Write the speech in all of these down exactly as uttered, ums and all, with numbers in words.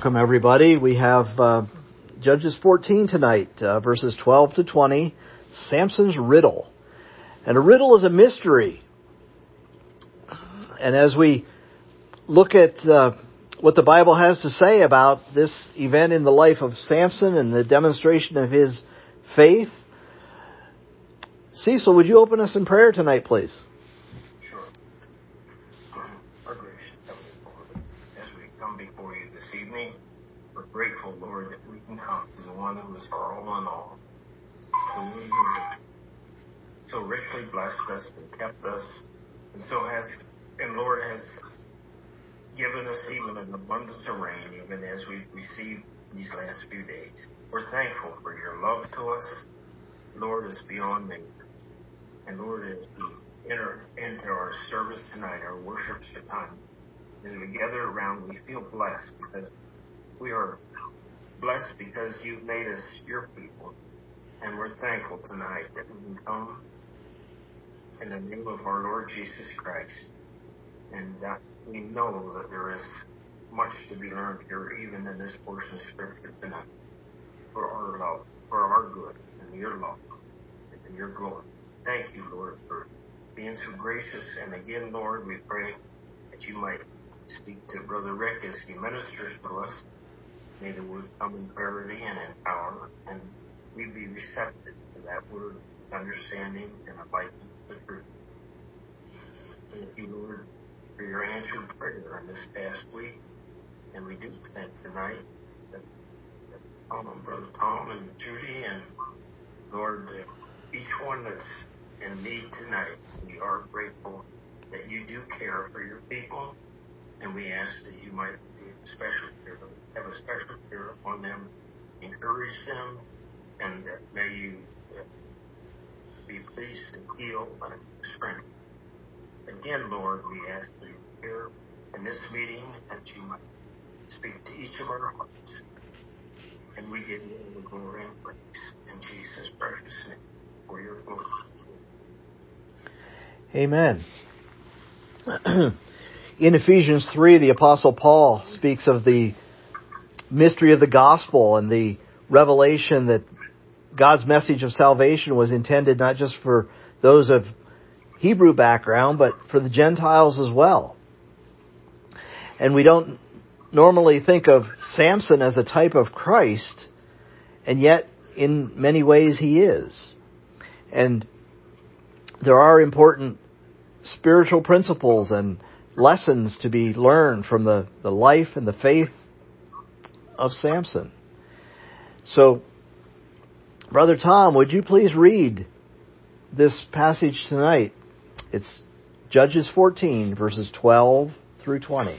Welcome, everybody. We have uh, Judges fourteen tonight, uh, verses twelve to twenty, Samson's riddle. And a riddle is a mystery. And as we look at uh, what the Bible has to say about this event in the life of Samson and the demonstration of his faith, Cecil, would you open us in prayer tonight, please? Sure. Our gracious Heavenly Father, as we come before you this evening, we're grateful, Lord, that we can come to the one who is our all in all, the one who so richly blessed us and kept us, and so has, and Lord has given us even an abundance of rain, even as we've received these last few days. We're thankful for your love to us. Lord, is beyond measure. And Lord, as we enter into our service tonight, our worship time, as we gather around, we feel blessed because we are blessed because you've made us your people. And we're thankful tonight that we can come in the name of our Lord Jesus Christ. And that we know that there is much to be learned here, even in this portion of Scripture tonight, for our love, for our good, and your love, and your glory. Thank you, Lord, for being so gracious. And again, Lord, we pray that you might speak to Brother Rick as he ministers to us. May the word come in clarity and in power, and we be receptive to that word, understanding and abiding the truth. Thank you, Lord, for your answered prayer in this past week. And we do thank tonight that, that um, Brother Tom and Judy and Lord, uh, each one that's in need tonight, we are grateful that you do care for your people, and we ask that you might be special care, have a special care upon them, encourage them, and uh, may you uh, be pleased and heal and strength. Again, Lord, we ask that you care in this meeting, that you might speak to each of our hearts, and we give you all the glory and praise in Jesus' precious name for your glory. Amen. In Ephesians three, the Apostle Paul speaks of the mystery of the gospel and the revelation that God's message of salvation was intended not just for those of Hebrew background, but for the Gentiles as well. And we don't normally think of Samson as a type of Christ, and yet in many ways he is. And there are important spiritual principles and lessons to be learned from the, the life and the faith of Samson. So, Brother Tom, would you please read this passage tonight? It's Judges fourteen, verses twelve through twenty.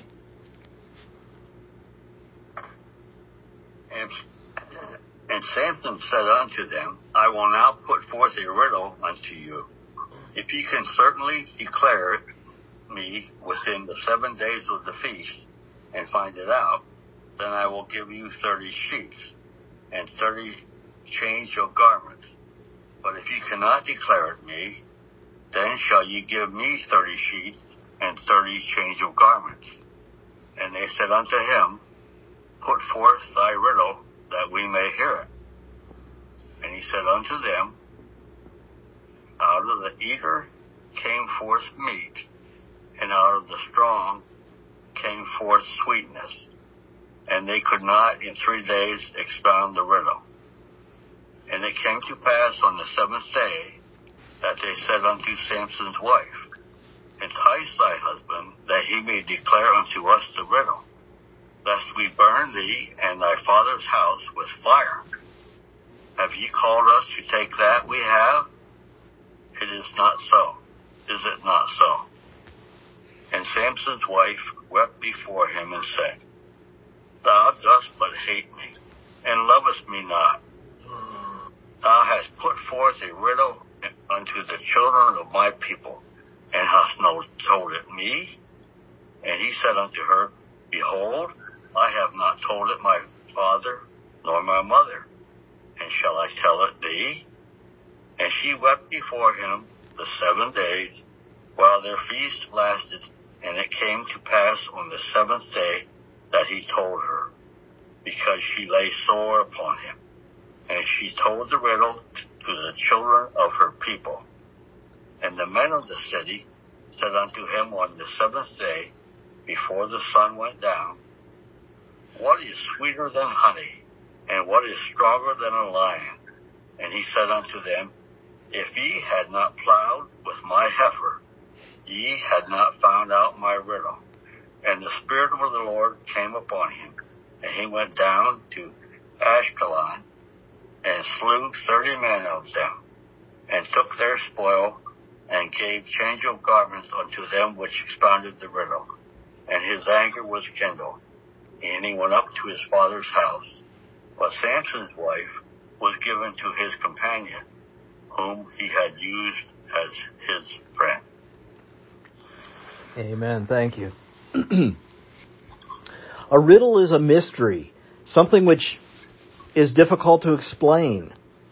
And, and Samson said unto them, I will now put forth a riddle unto you. If ye can certainly declare me within the seven days of the feast, and find it out, then I will give you thirty sheets, and thirty change of garments. But if ye cannot declare it me, then shall ye give me thirty sheets, and thirty change of garments. And they said unto him, Put forth thy riddle, that we may hear it. And he said unto them, Out of the eater came forth meat, and out of the strong came forth sweetness. And they could not in three days expound the riddle. And it came to pass on the seventh day that they said unto Samson's wife, Entice thy husband, that he may declare unto us the riddle, lest we burn thee and thy father's house with fire. Have ye called us to take that we have? It is not so. Is it not so? And Samson's wife wept before him and said, Thou dost but hate me, and lovest me not. Thou hast put forth a riddle unto the children of my people, and hast not told it me. And he said unto her, Behold, I have not told it my father, nor my mother, and shall I tell it thee? And she wept before him the seven days, while their feast lasted. And it came to pass on the seventh day that he told her. because she lay sore upon him. And she told the riddle to the children of her people. And the men of the city said unto him on the seventh day, before the sun went down, what is sweeter than honey, and what is stronger than a lion? And he said unto them, if ye had not plowed with my heifer, ye had not found out my riddle. And the Spirit of the Lord came upon him, and he went down to Ashkelon, and slew thirty men of them, and took their spoil, and gave change of garments unto them which expounded the riddle. And his anger was kindled, and he went up to his father's house. But Samson's wife was given to his companion, whom he had used as his friend. Amen. Thank you. A riddle is a mystery, something which is difficult to explain.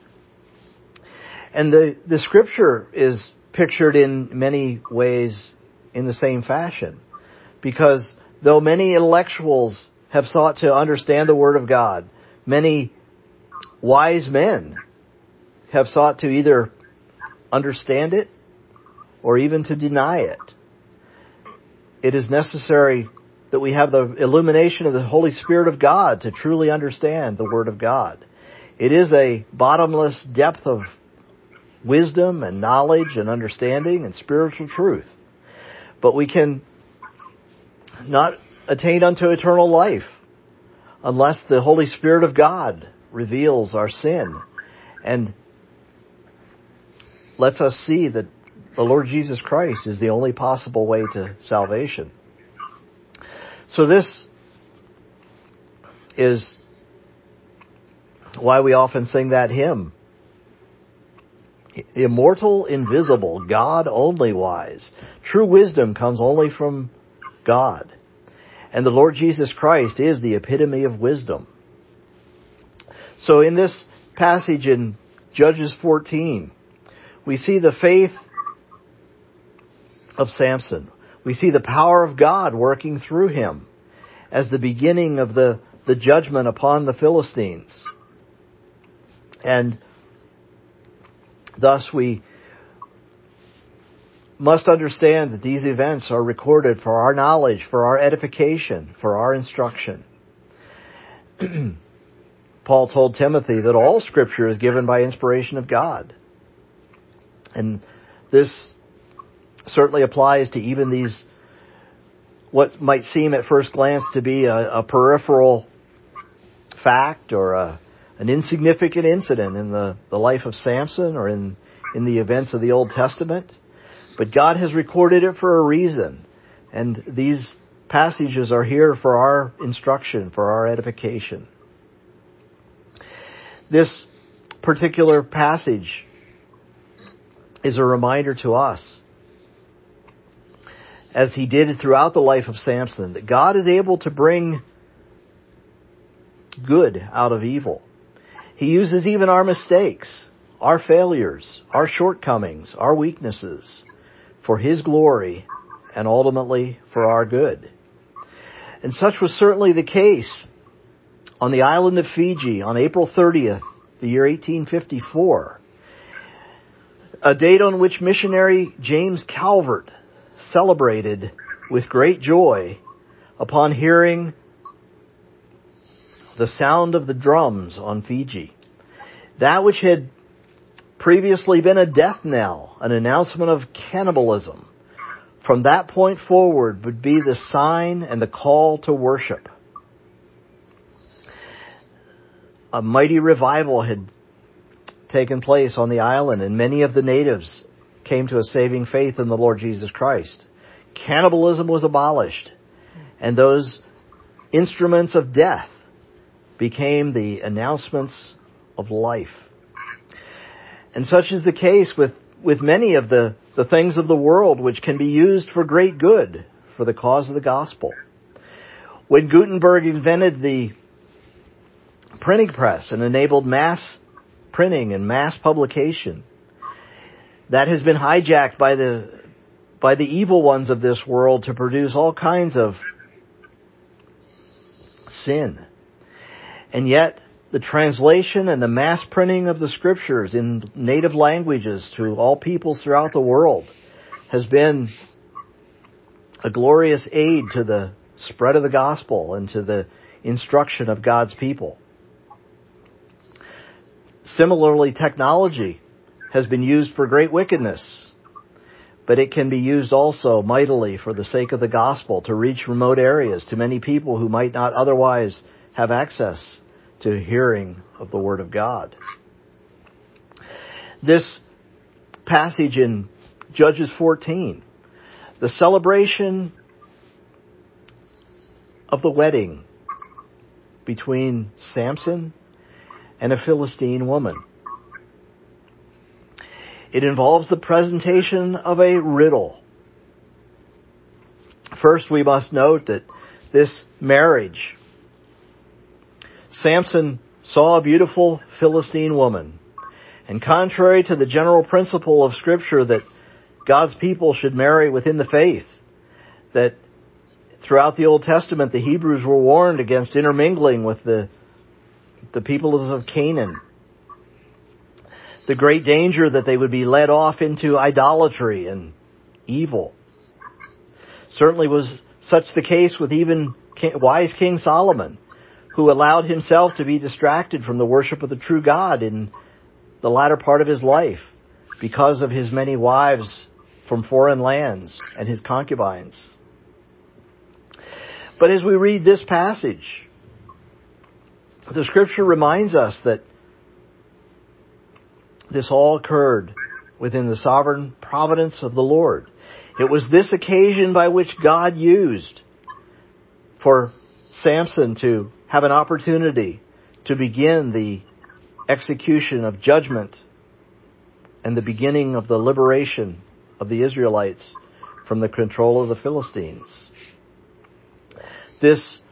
And the, the scripture is pictured in many ways in the same fashion. Because though many intellectuals have sought to understand the Word of God, many wise men have sought to either understand it or even to deny it. It is necessary that we have the illumination of the Holy Spirit of God to truly understand the Word of God. It is a bottomless depth of wisdom and knowledge and understanding and spiritual truth. But we can not attain unto eternal life unless the Holy Spirit of God reveals our sin and lets us see that the Lord Jesus Christ is the only possible way to salvation. So this is why we often sing that hymn. Immortal, invisible, God only wise. True wisdom comes only from God. And the Lord Jesus Christ is the epitome of wisdom. So in this passage in Judges fourteen, we see the faith of Samson. We see the power of God working through him as the beginning of the, the judgment upon the Philistines. And thus we must understand that these events are recorded for our knowledge, for our edification, for our instruction. Paul told Timothy that all Scripture is given by inspiration of God. And this certainly applies to even these, what might seem at first glance to be a, a peripheral fact or a, an insignificant incident in the, the life of Samson or in, in the events of the Old Testament. But God has recorded it for a reason. And these passages are here for our instruction, for our edification. This particular passage is a reminder to us, as he did throughout the life of Samson, that God is able to bring good out of evil. He uses even our mistakes, our failures, our shortcomings, our weaknesses for His glory and ultimately for our good. And such was certainly the case on the island of Fiji on April thirtieth, the year eighteen fifty-four, a date on which missionary James Calvert celebrated with great joy upon hearing the sound of the drums on Fiji. That which had previously been a death knell, an announcement of cannibalism, from that point forward would be the sign and the call to worship. A mighty revival had taken place on the island, and many of the natives came to a saving faith in the Lord Jesus Christ. Cannibalism was abolished, and those instruments of death became the announcements of life. And such is the case with, with many of the, the things of the world which can be used for great good for the cause of the gospel. When Gutenberg invented the printing press and enabled mass printing and mass publication, that has been hijacked by the by the evil ones of this world to produce all kinds of sin. And yet, the translation and the mass printing of the Scriptures in native languages to all peoples throughout the world has been a glorious aid to the spread of the gospel and to the instruction of God's people. Similarly, technology has been used for great wickedness, but it can be used also mightily for the sake of the gospel to reach remote areas, to many people who might not otherwise have access to hearing of the Word of God. This passage in Judges fourteen, the celebration of the wedding between Samson and a Philistine woman. It involves the presentation of a riddle. First, we must note that this marriage, Samson saw a beautiful Philistine woman, and contrary to the general principle of Scripture that God's people should marry within the faith, that throughout the Old Testament the Hebrews were warned against intermingling with the, the peoples of Canaan, the great danger that they would be led off into idolatry and evil. Certainly was such the case with even wise King Solomon, who allowed himself to be distracted from the worship of the true God in the latter part of his life because of his many wives from foreign lands and his concubines. But as we read this passage, the Scripture reminds us that this all occurred within the sovereign providence of the Lord. It was this occasion by which God used for Samson to have an opportunity to begin the execution of judgment and the beginning of the liberation of the Israelites from the control of the Philistines. This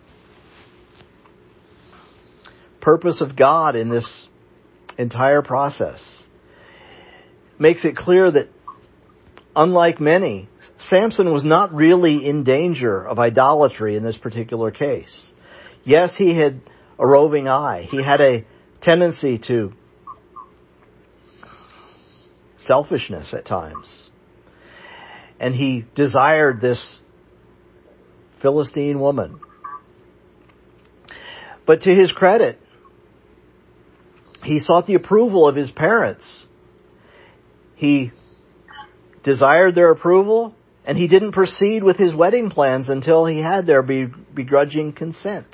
purpose of God in this entire process makes it clear that, unlike many, Samson was not really in danger of idolatry in this particular case. Yes, he had a roving eye. He had a tendency to selfishness at times. And he desired this Philistine woman. But to his credit, he sought the approval of his parents. He desired their approval, and he didn't proceed with his wedding plans until he had their begrudging consent.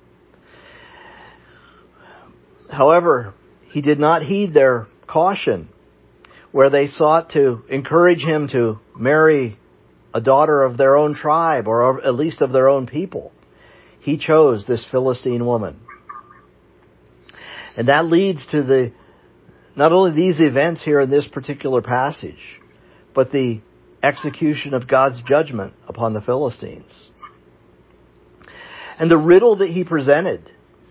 However, he did not heed their caution, where they sought to encourage him to marry a daughter of their own tribe, or at least of their own people. He chose this Philistine woman. And that leads to the not only these events here in this particular passage, but the execution of God's judgment upon the Philistines. And the riddle that he presented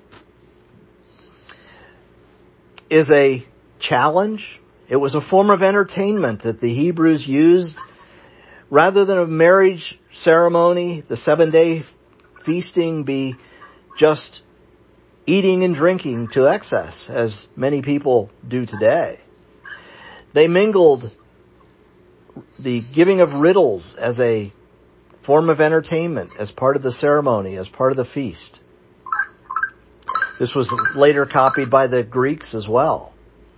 is a challenge. It was a form of entertainment that the Hebrews used. Rather than a marriage ceremony, the seven-day feasting be just eating and drinking to excess, as many people do today. They mingled the giving of riddles as a form of entertainment, as part of the ceremony, as part of the feast. This was later copied by the Greeks as well.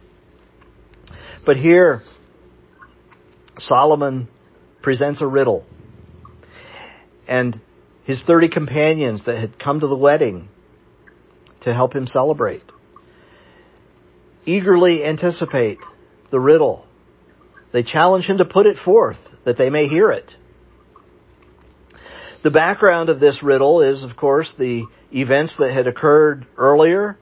But here, Solomon presents a riddle. And his thirty companions that had come to the wedding to help him celebrate eagerly anticipate the riddle. They challenge him to put it forth that they may hear it. The background of this riddle is, of course, the events that had occurred earlier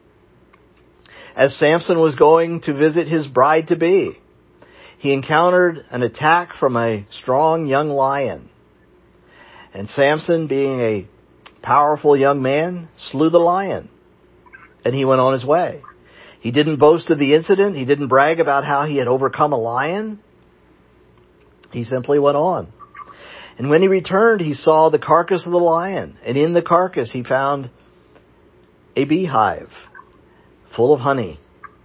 as Samson was going to visit his bride-to-be. He encountered an attack from a strong young lion. And Samson, being a powerful young man, slew the lion. And he went on his way. He didn't boast of the incident. He didn't brag about how he had overcome a lion. He simply went on. And when he returned, he saw the carcass of the lion. And in the carcass, he found a beehive full of honey.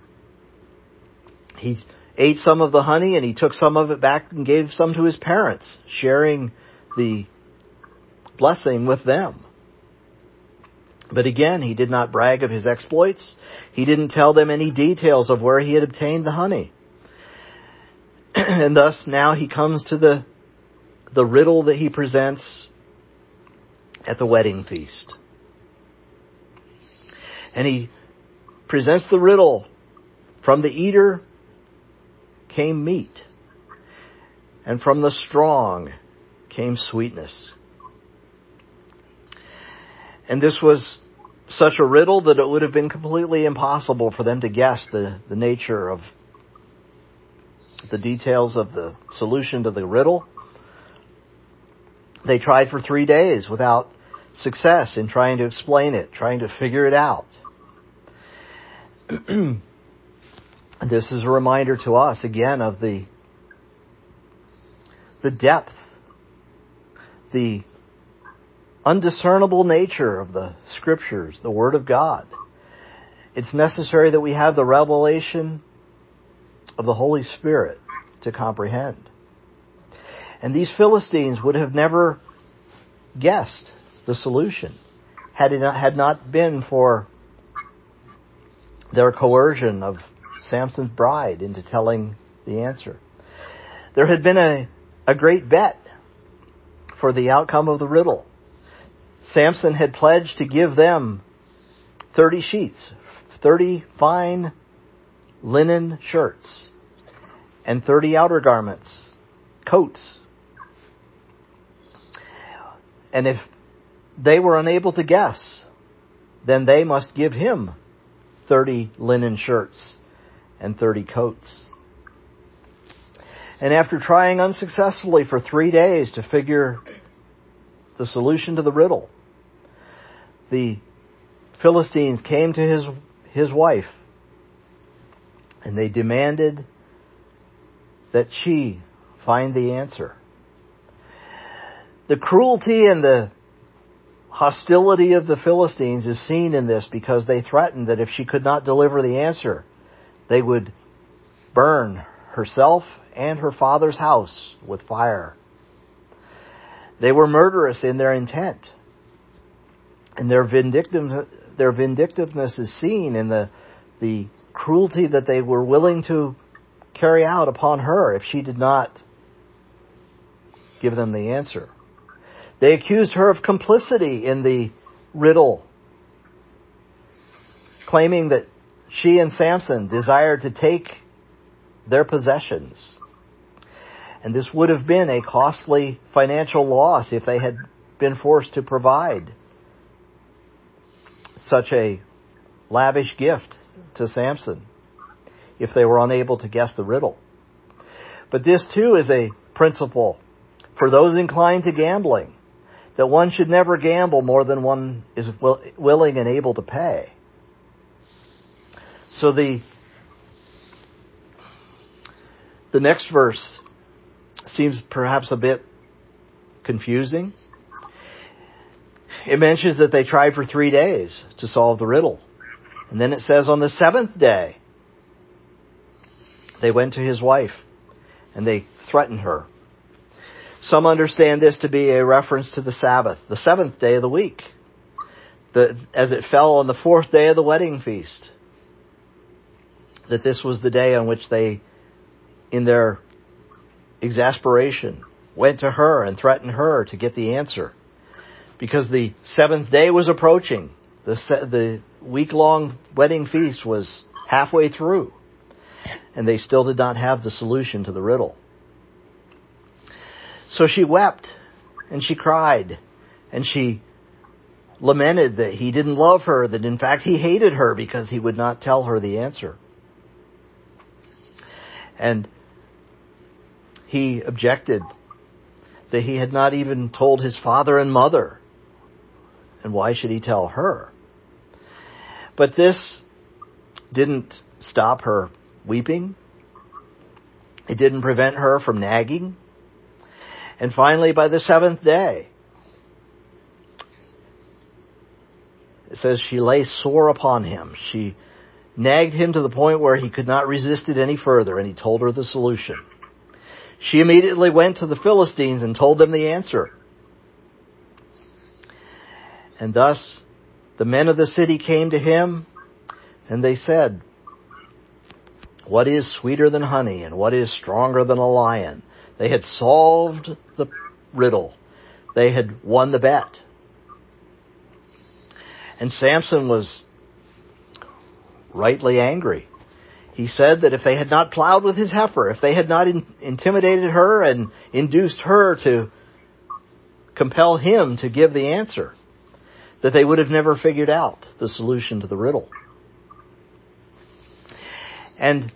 He ate some of the honey and he took some of it back and gave some to his parents, sharing the blessing with them. But again, he did not brag of his exploits. He didn't tell them any details of where he had obtained the honey. And thus now he comes to the, the riddle that he presents at the wedding feast. And he presents the riddle, from the eater came meat, and from the strong came sweetness. And this was such a riddle that it would have been completely impossible for them to guess the, the nature of the details of the solution to the riddle. They tried for three days without success in trying to explain it, trying to figure it out. This is a reminder to us again of the the depth, the undiscernible nature of the Scriptures, the Word of God. It's necessary that we have the revelation of the Holy Spirit to comprehend. And these Philistines would have never guessed the solution had it not, had not been for their coercion of Samson's bride into telling the answer. There had been a, a great bet for the outcome of the riddle. Samson had pledged to give them thirty sheets, thirty fine linen shirts, and thirty outer garments, coats. And if they were unable to guess, then they must give him thirty linen shirts and thirty coats. And after trying unsuccessfully for three days to figure the solution to the riddle, the Philistines came to his, his wife and they demanded that she find the answer. The cruelty and the hostility of the Philistines is seen in this because they threatened that if she could not deliver the answer, they would burn herself and her father's house with fire. They were murderous in their intent. And their vindictive, their vindictiveness is seen in the, the cruelty that they were willing to carry out upon her if she did not give them the answer. They accused her of complicity in the riddle, claiming that she and Samson desired to take their possessions. And this would have been a costly financial loss if they had been forced to provide such a lavish gift to Samson if they were unable to guess the riddle. But this too is a principle for those inclined to gambling, that one should never gamble more than one is will, willing and able to pay. So the the next verse seems perhaps a bit confusing. It mentions that they tried for three days to solve the riddle. And then it says on the seventh day, they went to his wife and they threatened her. Some understand this to be a reference to the Sabbath, the seventh day of the week, the, as it fell on the fourth day of the wedding feast. That this was the day on which they, in their exasperation, went to her and threatened her to get the answer. Because the seventh day was approaching. The, se- the week-long wedding feast was halfway through. And they still did not have the solution to the riddle. So she wept and she cried and she lamented that he didn't love her, that in fact he hated her because he would not tell her the answer. And he objected that he had not even told his father and mother. And why should he tell her? But this didn't stop her weeping. It didn't prevent her from nagging. And finally, by the seventh day, It says she lay sore upon him. She nagged him to the point where he could not resist it any further, and he told her the solution. She immediately went to the Philistines and told them the answer. And thus the men of the city came to him, and they said, "What is sweeter than honey, and what is stronger than a lion?" They had solved the riddle. They had won the bet. And Samson was rightly angry. He said that if they had not plowed with his heifer, if they had not in- intimidated her and induced her to compel him to give the answer, that they would have never figured out the solution to the riddle. And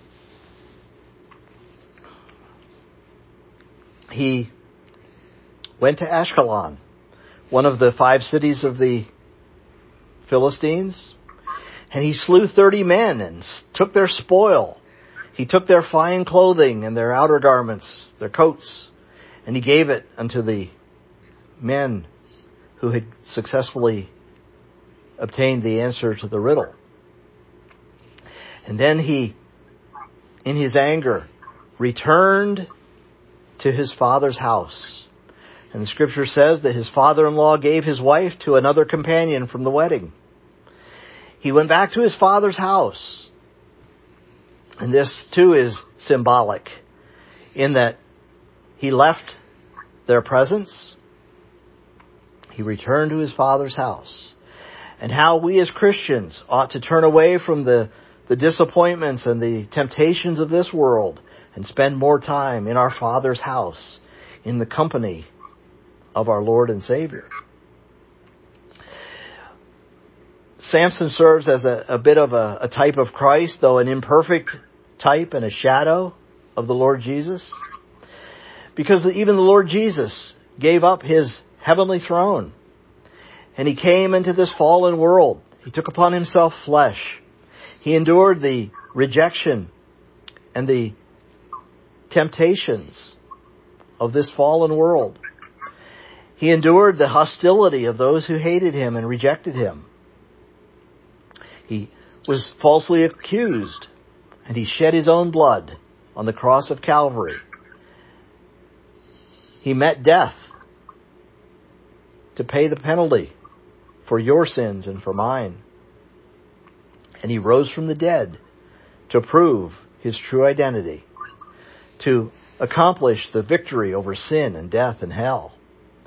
he went to Ashkelon, one of the five cities of the Philistines, and he slew thirty men and took their spoil. He took their fine clothing and their outer garments, their coats, and he gave it unto the men who had successfully obtained the answer to the riddle. And then he, in his anger, returned to his father's house. And the scripture says that his father-in-law gave his wife to another companion from the wedding. He went back to his father's house. And this too is symbolic in that he left their presence. He returned to his father's house. And how we as Christians ought to turn away from the, the disappointments and the temptations of this world and spend more time in our Father's house, in the company of our Lord and Savior. Samson serves as a, a bit of a, a type of Christ, though an imperfect type and a shadow of the Lord Jesus. Because even the Lord Jesus gave up his heavenly throne, and he came into this fallen world. He took upon himself flesh. He endured the rejection and the temptations of this fallen world. He endured the hostility of those who hated him and rejected him. He was falsely accused, and he shed his own blood on the cross of Calvary. He met death to pay the penalty for your sins and for mine. And he rose from the dead to prove his true identity, to accomplish the victory over sin and death and hell.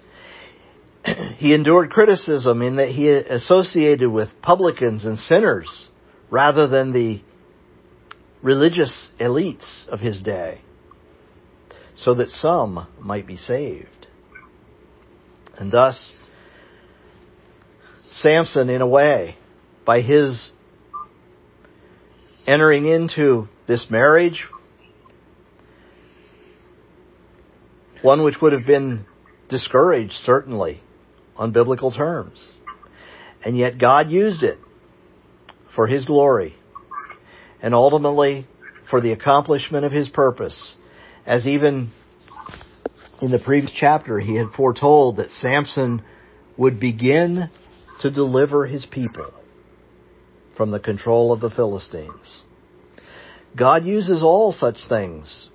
He endured criticism in that he associated with publicans and sinners rather than the religious elites of his day, so that some might be saved. And thus, Samson, in a way, by his entering into this marriage, one which would have been discouraged, certainly, on biblical terms. And yet God used it for his glory and ultimately for the accomplishment of his purpose. As even in the previous chapter, he had foretold that Samson would begin to deliver his people from the control of the Philistines. God uses all such things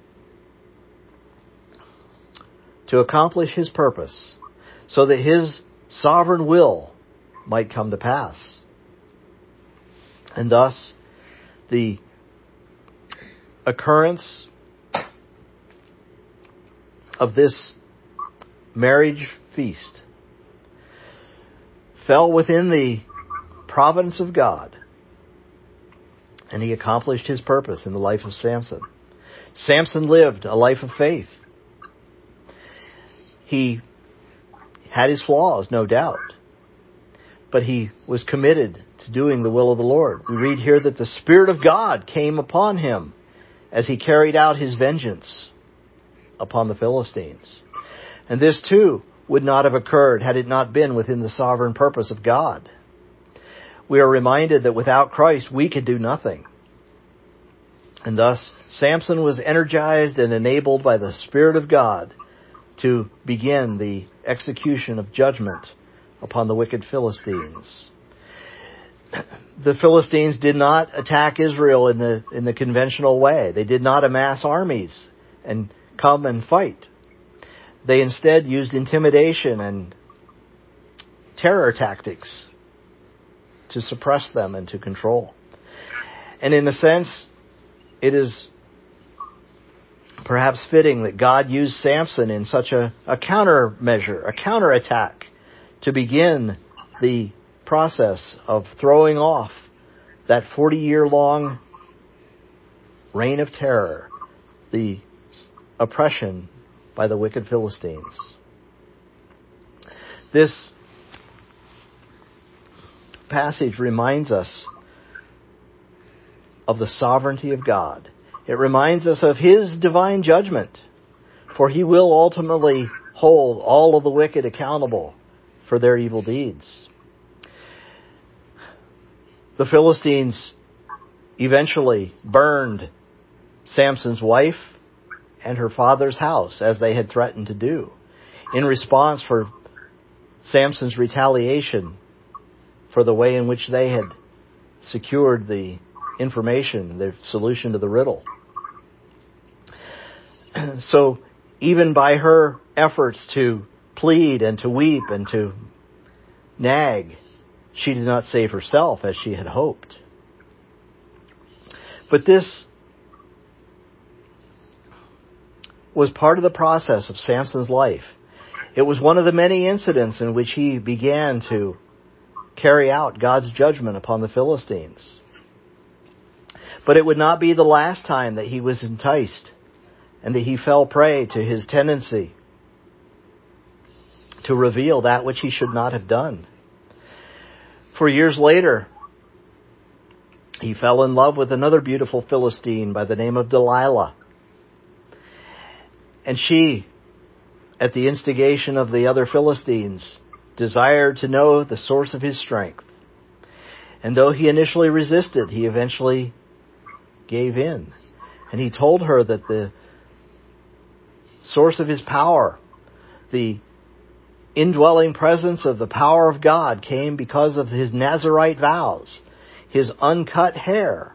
to accomplish his purpose, so that his sovereign will might come to pass. And thus, the occurrence of this marriage feast fell within the providence of God, and he accomplished his purpose in the life of Samson. Samson lived a life of faith. He had his flaws, no doubt, but he was committed to doing the will of the Lord. We read here that the Spirit of God came upon him as he carried out his vengeance upon the Philistines. And this too would not have occurred had it not been within the sovereign purpose of God. We are reminded that without Christ we could do nothing. And thus Samson was energized and enabled by the Spirit of God to begin the execution of judgment upon the wicked Philistines. the Philistines did not attack Israel in the in the conventional way. They did not amass armies and come and fight. They instead used intimidation and terror tactics to suppress them and to control. And in a sense, it is perhaps fitting that God used Samson in such a, a countermeasure, a counterattack, to begin the process of throwing off that forty-year-long reign of terror, the oppression by the wicked Philistines. This passage reminds us of the sovereignty of God. It reminds us of His divine judgment, for He will ultimately hold all of the wicked accountable for their evil deeds. The Philistines eventually burned Samson's wife and her father's house, as they had threatened to do, in response for Samson's retaliation for the way in which they had secured the information, the solution to the riddle. So even by her efforts to plead and to weep and to nag, she did not save herself as she had hoped. But this was part of the process of Samson's life. It was one of the many incidents in which he began to carry out God's judgment upon the Philistines. But it would not be the last time that he was enticed and that he fell prey to his tendency to reveal that which he should not have done. For years later, he fell in love with another beautiful Philistine by the name of Delilah. And she, at the instigation of the other Philistines, desired to know the source of his strength. And though he initially resisted, he eventually gave in. And he told her that the source of his power, the indwelling presence of the power of God, came because of his Nazirite vows, his uncut hair.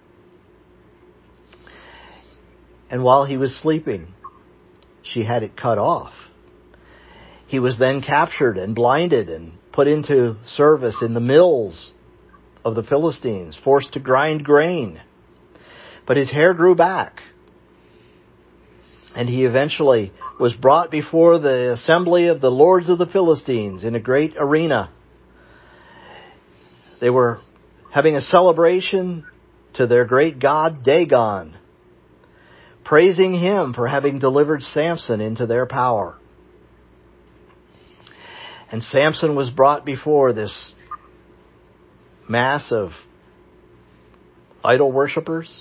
And while he was sleeping, she had it cut off. He was then captured and blinded and put into service in the mills of the Philistines, forced to grind grain. But his hair grew back. And he eventually was brought before the assembly of the lords of the Philistines in a great arena. They were having a celebration to their great god Dagon, praising him for having delivered Samson into their power. And Samson was brought before this mass of idol worshippers,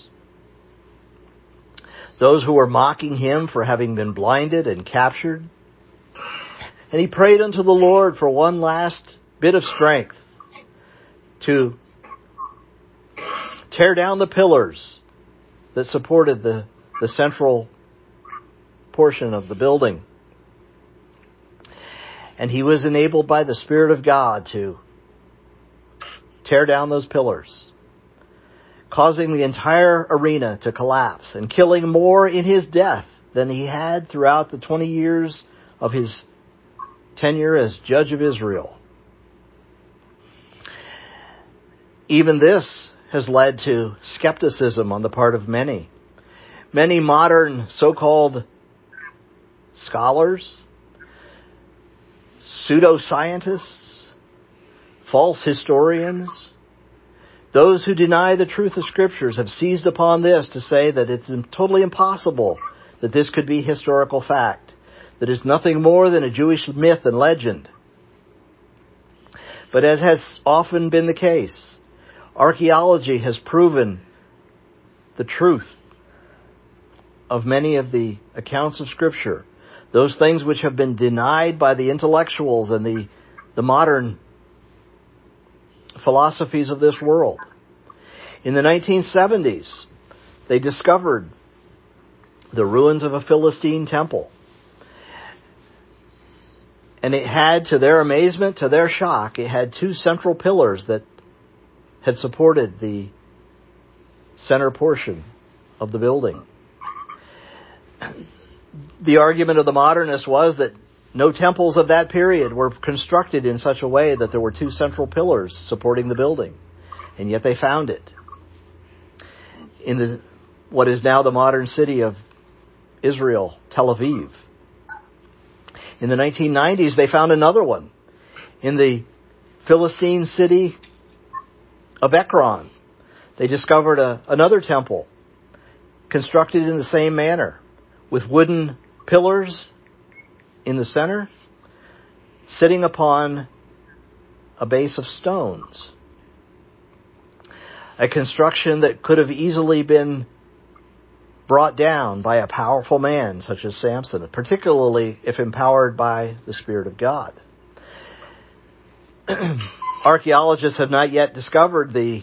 those who were mocking him for having been blinded and captured. And he prayed unto the Lord for one last bit of strength to tear down the pillars that supported the, the central portion of the building. And he was enabled by the Spirit of God to tear down those pillars, causing the entire arena to collapse and killing more in his death than he had throughout the twenty years of his tenure as judge of Israel. Even this has led to skepticism on the part of many. Many modern so-called scholars, pseudoscientists, false historians, those who deny the truth of Scriptures have seized upon this to say that it's totally impossible that this could be historical fact, that it's nothing more than a Jewish myth and legend. But as has often been the case, archaeology has proven the truth of many of the accounts of Scripture. Those things which have been denied by the intellectuals and the, the modern philosophies of this world. In the nineteen seventies, they discovered the ruins of a Philistine temple. And it had, to their amazement, to their shock, it had two central pillars that had supported the center portion of the building. The argument of the modernists was that no temples of that period were constructed in such a way that there were two central pillars supporting the building, and yet they found it in the what is now the modern city of Israel, Tel Aviv. In the nineteen nineties, they found another one in the Philistine city of Ekron. They discovered a, another temple constructed in the same manner, with wooden pillars in the center, sitting upon a base of stones. A construction that could have easily been brought down by a powerful man such as Samson, particularly if empowered by the Spirit of God. Archaeologists have not yet discovered the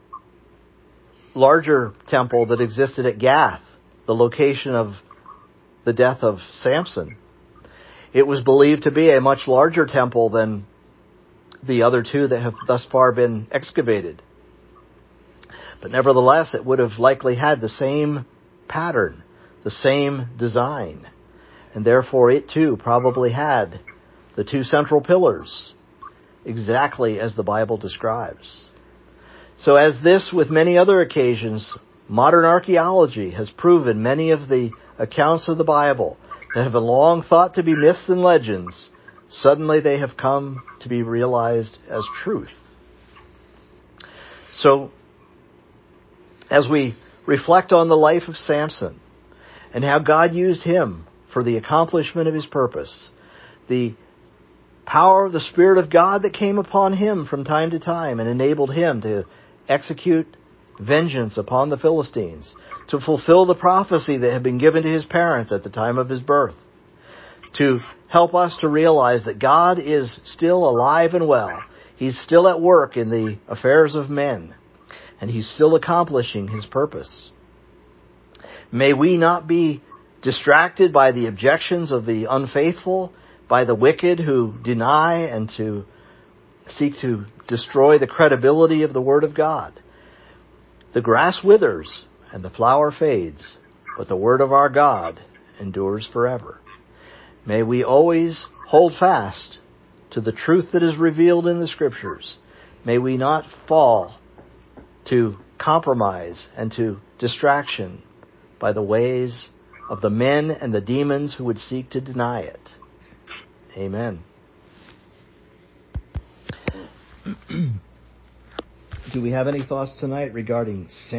larger temple that existed at Gath, the location of the death of Samson. It was believed to be a much larger temple than the other two that have thus far been excavated. But nevertheless, it would have likely had the same pattern, the same design, and therefore it too probably had the two central pillars, exactly as the Bible describes. So as this, with many other occasions, modern archaeology has proven many of the accounts of the Bible that have been long thought to be myths and legends, suddenly they have come to be realized as truth. So, as we reflect on the life of Samson and how God used him for the accomplishment of his purpose, the power of the Spirit of God that came upon him from time to time and enabled him to execute vengeance upon the Philistines, to fulfill the prophecy that had been given to his parents at the time of his birth, to help us to realize that God is still alive and well. He's still at work in the affairs of men, and He's still accomplishing His purpose. May we not be distracted by the objections of the unfaithful, by the wicked who deny and to seek to destroy the credibility of the Word of God. The grass withers and the flower fades, but the Word of our God endures forever. May we always hold fast to the truth that is revealed in the Scriptures. May we not fall to compromise and to distraction by the ways of the men and the demons who would seek to deny it. Amen. Do we have any thoughts tonight regarding sin?